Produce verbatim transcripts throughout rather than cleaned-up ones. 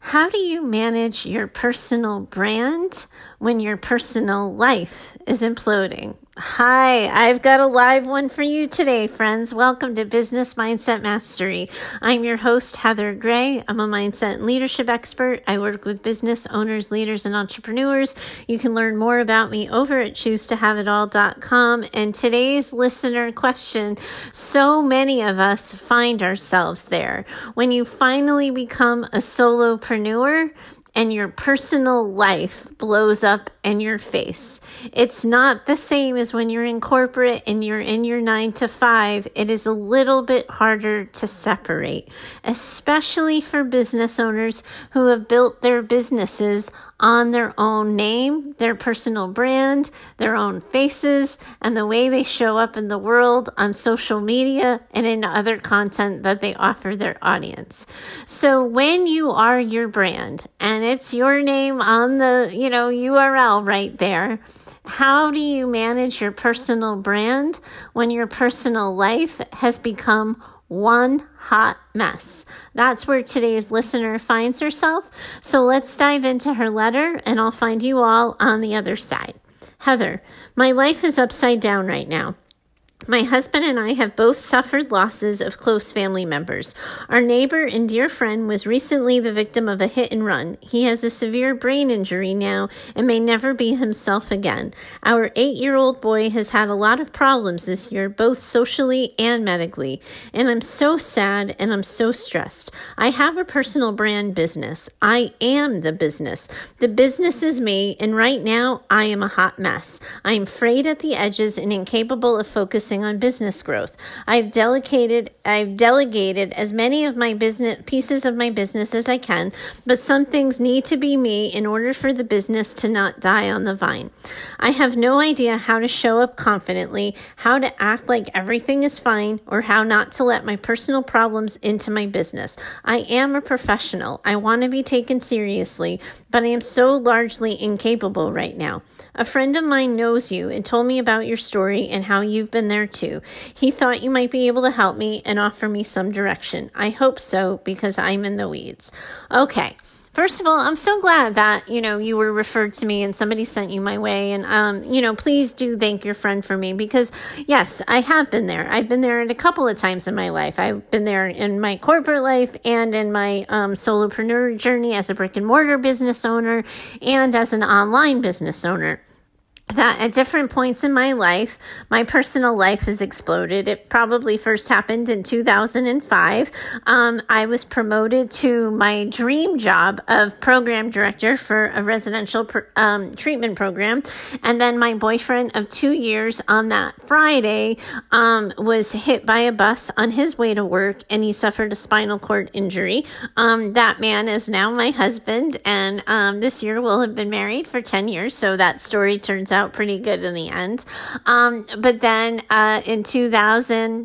How do you manage your personal brand when your personal life is imploding? Hi, I've got a live one for you today, friends. Welcome to Business Mindset Mastery. I'm your host, Heather Gray. I'm a mindset and leadership expert. I work with business owners, leaders, and entrepreneurs. You can learn more about me over at choose to have it all dot com. And today's listener question, so many of us find ourselves there. When you finally become a solopreneur, and your personal life blows up in your face. It's not the same as when you're in corporate and you're in your nine to five. It is a little bit harder to separate, especially for business owners who have built their businesses on their own name, their personal brand, their own faces, and the way they show up in the world on social media and in other content that they offer their audience. So when you are your brand and it's your name on the, you know, U R L right there, how do you manage your personal brand when your personal life has become one hot mess? That's where today's listener finds herself. So let's dive into her letter and I'll find you all on the other side. Heather, my life is upside down right now. My husband and I have both suffered losses of close family members. Our neighbor and dear friend was recently the victim of a hit and run. He has a severe brain injury now and may never be himself again. Our eight-year-old boy has had a lot of problems this year, both socially and medically. And I'm so sad and I'm so stressed. I have a personal brand business. I am the business. The business is me, and right now I am a hot mess. I am frayed at the edges and incapable of focusing on business growth. I've delegated, I've delegated as many of my business pieces of my business as I can, but some things need to be me in order for the business to not die on the vine. I have no idea how to show up confidently, how to act like everything is fine, or how not to let my personal problems into my business. I am a professional. I want to be taken seriously, but I am so largely incapable right now. A friend of mine knows you and told me about your story and how you've been there too. He thought you might be able to help me and offer me some direction. I hope so, because I'm in the weeds. Okay. First of all, I'm so glad that, you know, you were referred to me and somebody sent you my way. And, um, you know, please do thank your friend for me, because yes, I have been there. I've been there a couple of times in my life. I've been there in my corporate life and in my um, solopreneur journey as a brick and mortar business owner and as an online business owner. That at different points in my life, my personal life has exploded. It probably first happened in two thousand five. Um, I was promoted to my dream job of program director for a residential pr- um, treatment program. And then my boyfriend of two years on that Friday um, was hit by a bus on his way to work, and he suffered a spinal cord injury. Um, that man is now my husband, and um, this year we'll have been married for ten years. So that story turns out pretty good in the end. Um, but then uh, in two thousand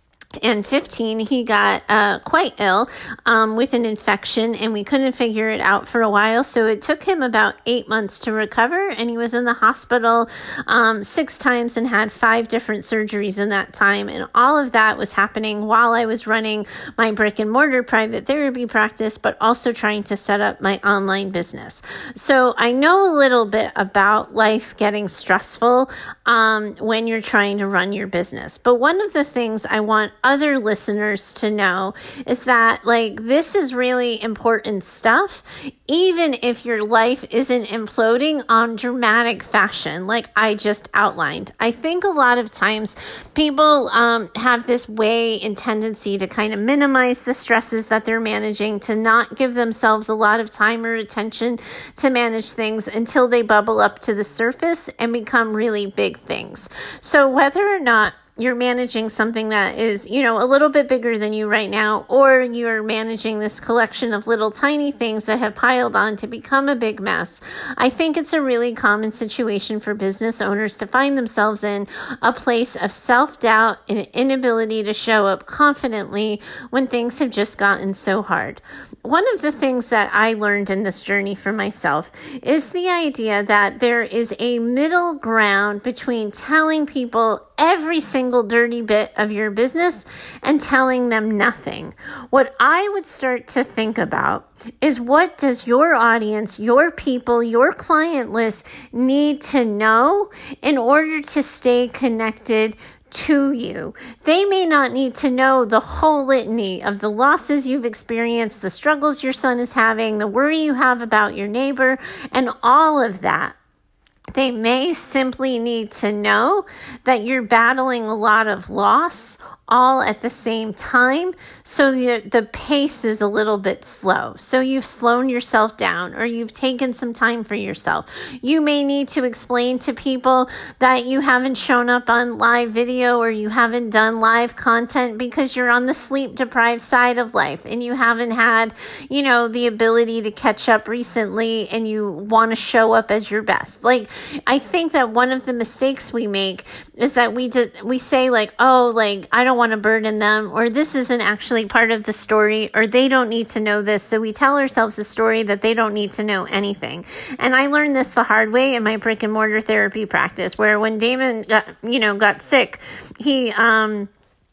fifteen, he got uh, quite ill um, with an infection, and we couldn't figure it out for a while. So it took him about eight months to recover, and he was in the hospital um, six times and had five different surgeries in that time. And all of that was happening while I was running my brick and mortar private therapy practice, but also trying to set up my online business. So I know a little bit about life getting stressful um, when you're trying to run your business. But one of the things I want other listeners to know is that, like, this is really important stuff, even if your life isn't imploding on dramatic fashion, like I just outlined. I think a lot of times people um, have this way and tendency to kind of minimize the stresses that they're managing, to not give themselves a lot of time or attention to manage things until they bubble up to the surface and become really big things. So whether or not you're managing something that is, you know, a little bit bigger than you right now, or you're managing this collection of little tiny things that have piled on to become a big mess, I think it's a really common situation for business owners to find themselves in, a place of self-doubt and an inability to show up confidently when things have just gotten so hard. One of the things that I learned in this journey for myself is the idea that there is a middle ground between telling people every single dirty bit of your business and telling them nothing. What I would start to think about is, what does your audience, your people, your client list need to know in order to stay connected to you? They may not need to know the whole litany of the losses you've experienced, the struggles your son is having, the worry you have about your neighbor, and all of that. They may simply need to know that you're battling a lot of loss all at the same time, so the, the pace is a little bit slow. So you've slowed yourself down, or you've taken some time for yourself. You may need to explain to people that you haven't shown up on live video, or you haven't done live content because you're on the sleep deprived side of life and you haven't had, you know, the ability to catch up recently, and you want to show up as your best. Like, I think that one of the mistakes we make is that we did, we say like, oh, like, I don't want to burden them, or this isn't actually part of the story, or they don't need to know this. So we tell ourselves a story that they don't need to know anything. And I learned this the hard way in my brick and mortar therapy practice, where when Damon got, you know, got sick, he, um,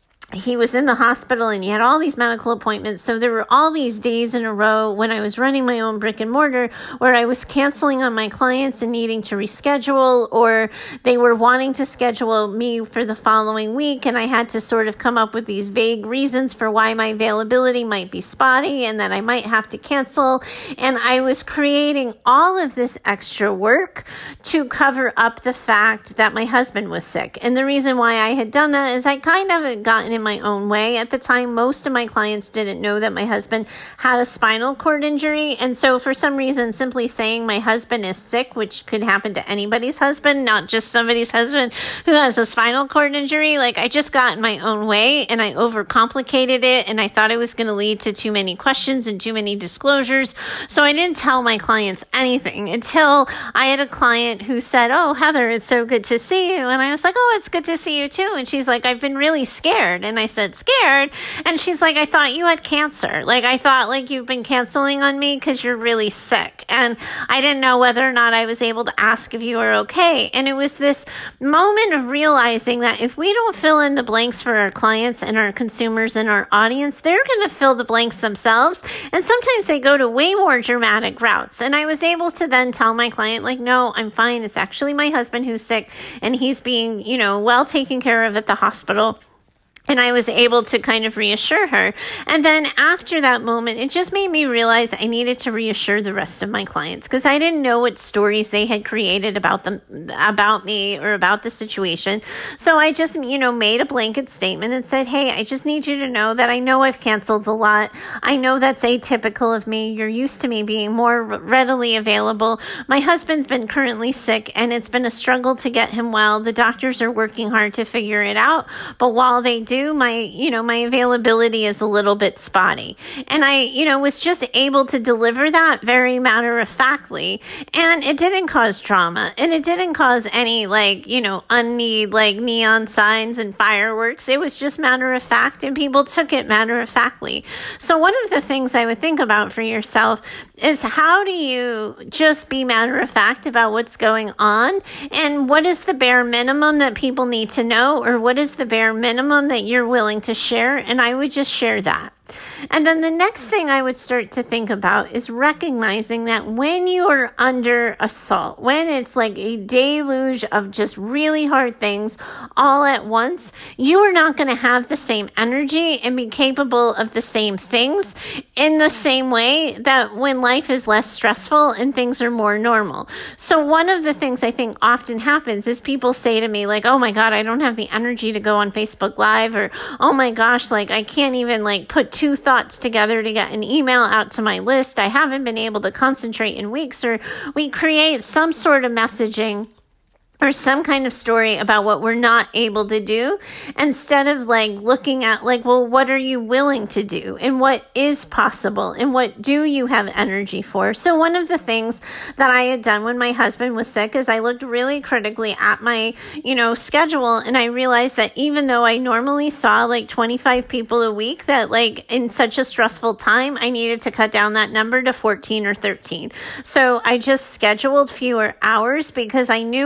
he was in the hospital and he had all these medical appointments. So there were all these days in a row when I was running my own brick and mortar where I was canceling on my clients and needing to reschedule, or they were wanting to schedule me for the following week. And I had to sort of come up with these vague reasons for why my availability might be spotty and that I might have to cancel. And I was creating all of this extra work to cover up the fact that my husband was sick. And the reason why I had done that is I kind of had gotten in my own way. At the time, most of my clients didn't know that my husband had a spinal cord injury. And so for some reason, simply saying my husband is sick, which could happen to anybody's husband, not just somebody's husband who has a spinal cord injury, like I just got in my own way and I overcomplicated it. And I thought it was going to lead to too many questions and too many disclosures. So I didn't tell my clients anything until I had a client who said, "Oh, Heather, it's so good to see you." And I was like, "Oh, it's good to see you too." And she's like, "I've been really scared." And I said, "Scared?" And she's like, "I thought you had cancer. Like, I thought like you've been canceling on me because you're really sick." And I didn't know whether or not I was able to ask if you were okay. And it was this moment of realizing that if we don't fill in the blanks for our clients and our consumers and our audience, they're going to fill the blanks themselves. And sometimes they go to way more dramatic routes. And I was able to then tell my client, like, "No, I'm fine. It's actually my husband who's sick and he's being, you know, well taken care of at the hospital." And I was able to kind of reassure her. And then after that moment, it just made me realize I needed to reassure the rest of my clients because I didn't know what stories they had created about them, about me or about the situation. So I just, you know, made a blanket statement and said, "Hey, I just need you to know that I know I've canceled a lot. I know that's atypical of me. You're used to me being more readily available. My husband's been currently sick and it's been a struggle to get him well. The doctors are working hard to figure it out. But while they do, my, you know, my availability is a little bit spotty." And I, you know, was just able to deliver that very matter of factly. And it didn't cause drama and it didn't cause any like, you know, unneed like neon signs and fireworks. It was just matter of fact and people took it matter of factly. So one of the things I would think about for yourself is how do you just be matter of fact about what's going on and what is the bare minimum that people need to know, or what is the bare minimum that you're willing to share. And I would just share that. And then the next thing I would start to think about is recognizing that when you are under assault, when it's like a deluge of just really hard things all at once, you are not going to have the same energy and be capable of the same things in the same way that when life is less stressful and things are more normal. So one of the things I think often happens is people say to me like, "Oh my God, I don't have the energy to go on Facebook Live," or "Oh my gosh, like I can't even like put two thoughts together to get an email out to my list. I haven't been able to concentrate in weeks." Or we create some sort of messaging or some kind of story about what we're not able to do instead of like looking at like, well, what are you willing to do and what is possible and what do you have energy for? So one of the things that I had done when my husband was sick is I looked really critically at my, you know, schedule, and I realized that even though I normally saw like twenty-five people a week, that like in such a stressful time, I needed to cut down that number to fourteen or thirteen. So I just scheduled fewer hours because I knew it was going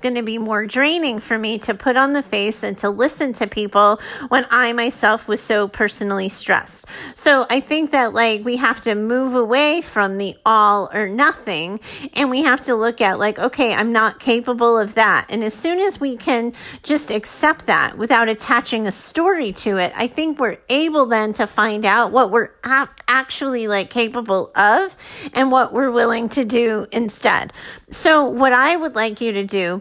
going to be more draining for me to put on the face and to listen to people when I myself was so personally stressed. So I think that like we have to move away from the all or nothing, and we have to look at like, okay, I'm not capable of that. And as soon as we can just accept that without attaching a story to it, I think we're able then to find out what we're ap- actually like capable of and what we're willing to do instead. So what I would like you to do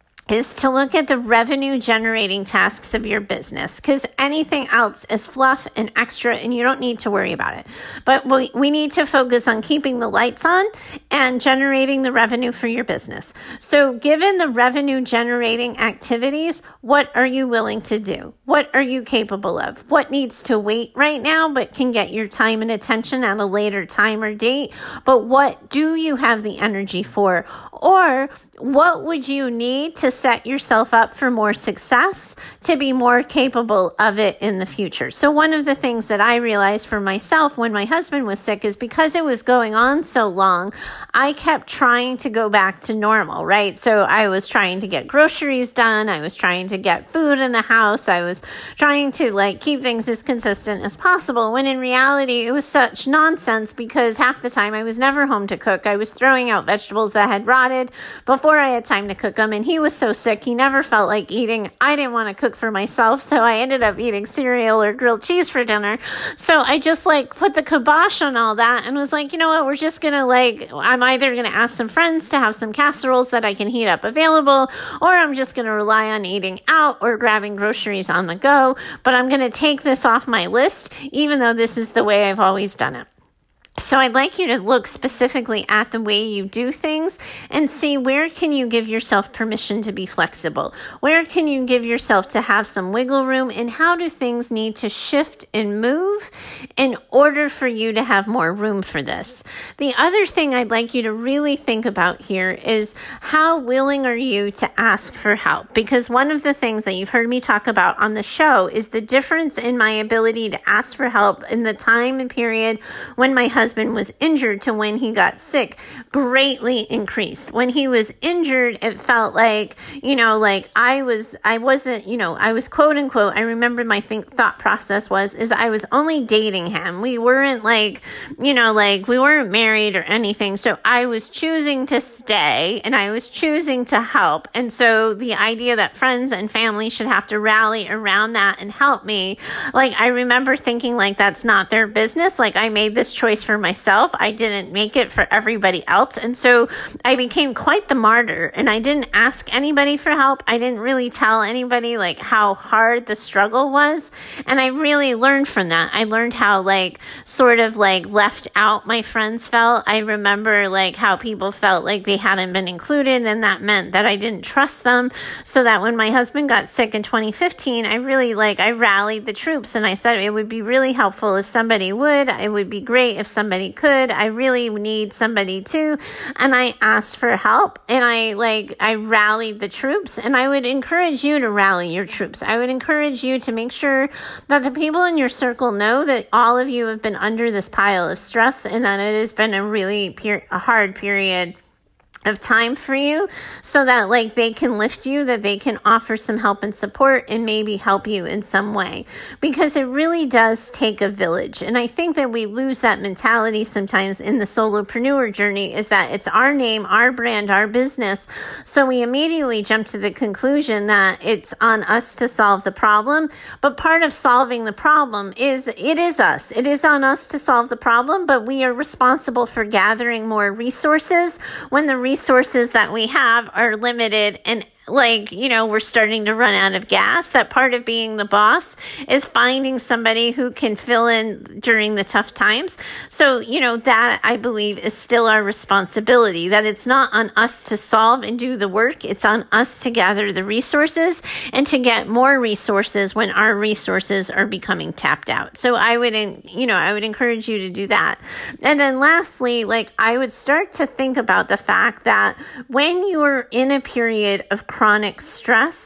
is to look at the revenue generating tasks of your business, because anything else is fluff and extra and you don't need to worry about it. But we, we need to focus on keeping the lights on and generating the revenue for your business. So given the revenue generating activities, what are you willing to do? What are you capable of? What needs to wait right now but can get your time and attention at a later time or date? But what do you have the energy for? Or what would you need to set yourself up for more success, to be more capable of it in the future? So one of the things that I realized for myself when my husband was sick is because it was going on so long, I kept trying to go back to normal, right? So I was trying to get groceries done. I was trying to get food in the house. I was trying to like keep things as consistent as possible, when in reality it was such nonsense, because half the time I was never home to cook. I was throwing out vegetables that had rotted before I had time to cook them, and he was so sick he never felt like eating. I didn't want to cook for myself, so I ended up eating cereal or grilled cheese for dinner. So I just like put the kibosh on all that and was like, you know what, we're just gonna like, I'm either gonna ask some friends to have some casseroles that I can heat up available, or I'm just gonna rely on eating out or grabbing groceries on the go. But I'm gonna take this off my list, even though this is the way I've always done it. So I'd like you to look specifically at the way you do things and see, where can you give yourself permission to be flexible? Where can you give yourself to have some wiggle room? And how do things need to shift and move in order for you to have more room for this? The other thing I'd like you to really think about here is, how willing are you to ask for help? Because one of the things that you've heard me talk about on the show is the difference in my ability to ask for help in the time and period when my husband husband was injured to when he got sick greatly increased. When he was injured, it felt like, you know, like I was, I wasn't, you know, I was quote unquote, I remember my think, thought process was, is I was only dating him. We weren't like, you know, like we weren't married or anything. So I was choosing to stay and I was choosing to help. And so the idea that friends and family should have to rally around that and help me, like I remember thinking like, that's not their business. Like I made this choice for myself. I didn't make it for everybody else. And so I became quite the martyr, and I didn't ask anybody for help. I didn't really tell anybody like how hard the struggle was. And I really learned from that. I learned how like sort of like left out my friends felt. I remember like how people felt like they hadn't been included, and that meant that I didn't trust them. So that when my husband got sick in twenty fifteen, I really like, I rallied the troops and I said it would be really helpful if somebody would. It would be great if somebody could. I really need somebody too. And I asked for help, and I like, I rallied the troops, and I would encourage you to rally your troops. I would encourage you to make sure that the people in your circle know that all of you have been under this pile of stress, and that it has been a really per- a hard period of time for you, so that like they can lift you, that they can offer some help and support and maybe help you in some way, because it really does take a village. And I think that we lose that mentality sometimes in the solopreneur journey, is that it's our name, our brand, our business. So we immediately jump to the conclusion that it's on us to solve the problem. But part of solving the problem is, it is us. It is on us to solve the problem, but we are responsible for gathering more resources when the resources that we have are limited, and like, you know, we're starting to run out of gas. That part of being the boss is finding somebody who can fill in during the tough times. So, you know, that I believe is still our responsibility, that it's not on us to solve and do the work. It's on us to gather the resources and to get more resources when our resources are becoming tapped out. So I would, you know, I would encourage you to do that. And then lastly, like I would start to think about the fact that when you are in a period of chronic stress,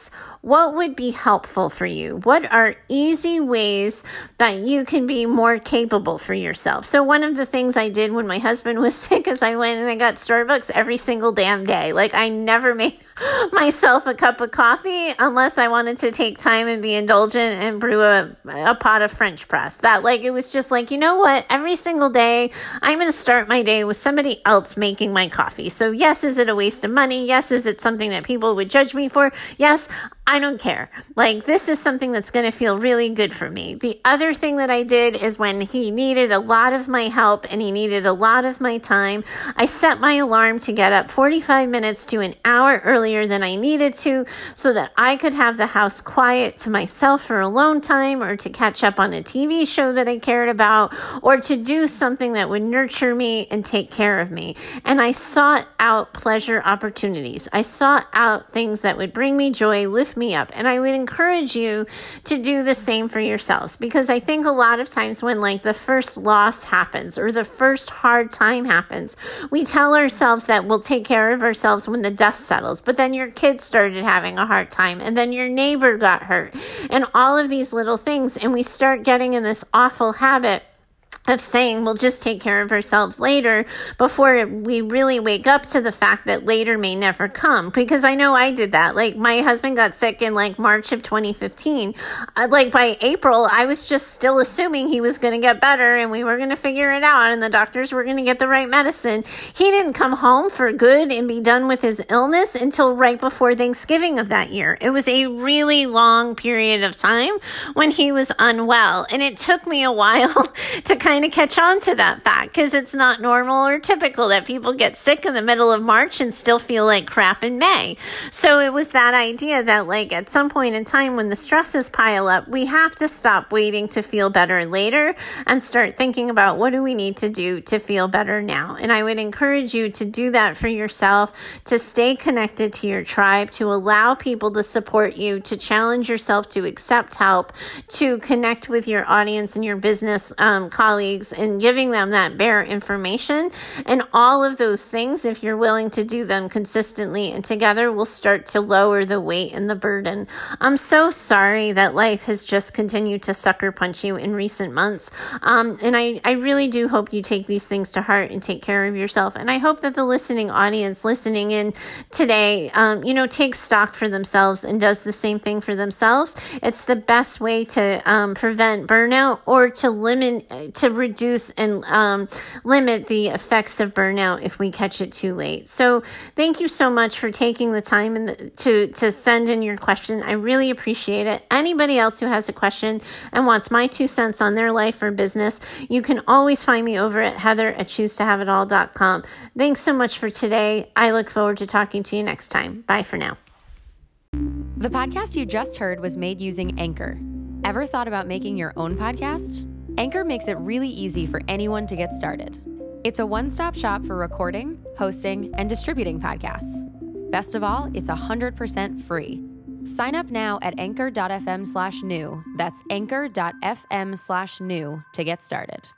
what would be helpful for you? What are easy ways that you can be more capable for yourself? So one of the things I did when my husband was sick is I went and I got Starbucks every single damn day. Like I never made myself a cup of coffee unless I wanted to take time and be indulgent and brew a, a pot of French press. That like, it was just like, you know what? Every single day I'm going to start my day with somebody else making my coffee. So yes, is it a waste of money? Yes. Is it something that people would judge me for? Yes. I don't care. Like this is something that's going to feel really good for me. The other thing that I did is when he needed a lot of my help and he needed a lot of my time, I set my alarm to get up forty-five minutes to an hour earlier than I needed to so that I could have the house quiet to myself for alone time or to catch up on a T V show that I cared about or to do something that would nurture me and take care of me. And I sought out pleasure opportunities. I sought out things that would bring me joy, lift me up. And I would encourage you to do the same for yourselves, because I think a lot of times when like the first loss happens or the first hard time happens, we tell ourselves that we'll take care of ourselves when the dust settles. But then your kids started having a hard time and then your neighbor got hurt and all of these little things. And we start getting in this awful habit of saying we'll just take care of ourselves later before we really wake up to the fact that later may never come. Because I know I did that. Like my husband got sick in like March of twenty fifteen. Uh, like by April, I was just still assuming he was going to get better and we were going to figure it out and the doctors were going to get the right medicine. He didn't come home for good and be done with his illness until right before Thanksgiving of that year. It was a really long period of time when he was unwell. And it took me a while to kind to catch on to that fact, because it's not normal or typical that people get sick in the middle of March and still feel like crap in May. So it was that idea that like at some point in time when the stresses pile up, we have to stop waiting to feel better later and start thinking about what do we need to do to feel better now. And I would encourage you to do that for yourself, to stay connected to your tribe, to allow people to support you, to challenge yourself to accept help, to connect with your audience and your business um, colleagues and giving them that bare information. And all of those things, if you're willing to do them consistently and together, will start to lower the weight and the burden. I'm so sorry that life has just continued to sucker punch you in recent months. Um, and I, I really do hope you take these things to heart and take care of yourself. And I hope that the listening audience listening in today, um, you know, takes stock for themselves and does the same thing for themselves. It's the best way to um, prevent burnout or to limit, to reduce and um, limit the effects of burnout if we catch it too late. So thank you so much for taking the time and the, to, to send in your question. I really appreciate it. Anybody else who has a question and wants my two cents on their life or business, you can always find me over at heather at choose to have it all dot com. Thanks so much for today. I look forward to talking to you next time. Bye for now. The podcast you just heard was made using Anchor. Ever thought about making your own podcast? Anchor makes it really easy for anyone to get started. It's a one-stop shop for recording, hosting, and distributing podcasts. Best of all, it's one hundred percent free. Sign up now at anchor dot f m slash new. That's anchor dot f m slash new to get started.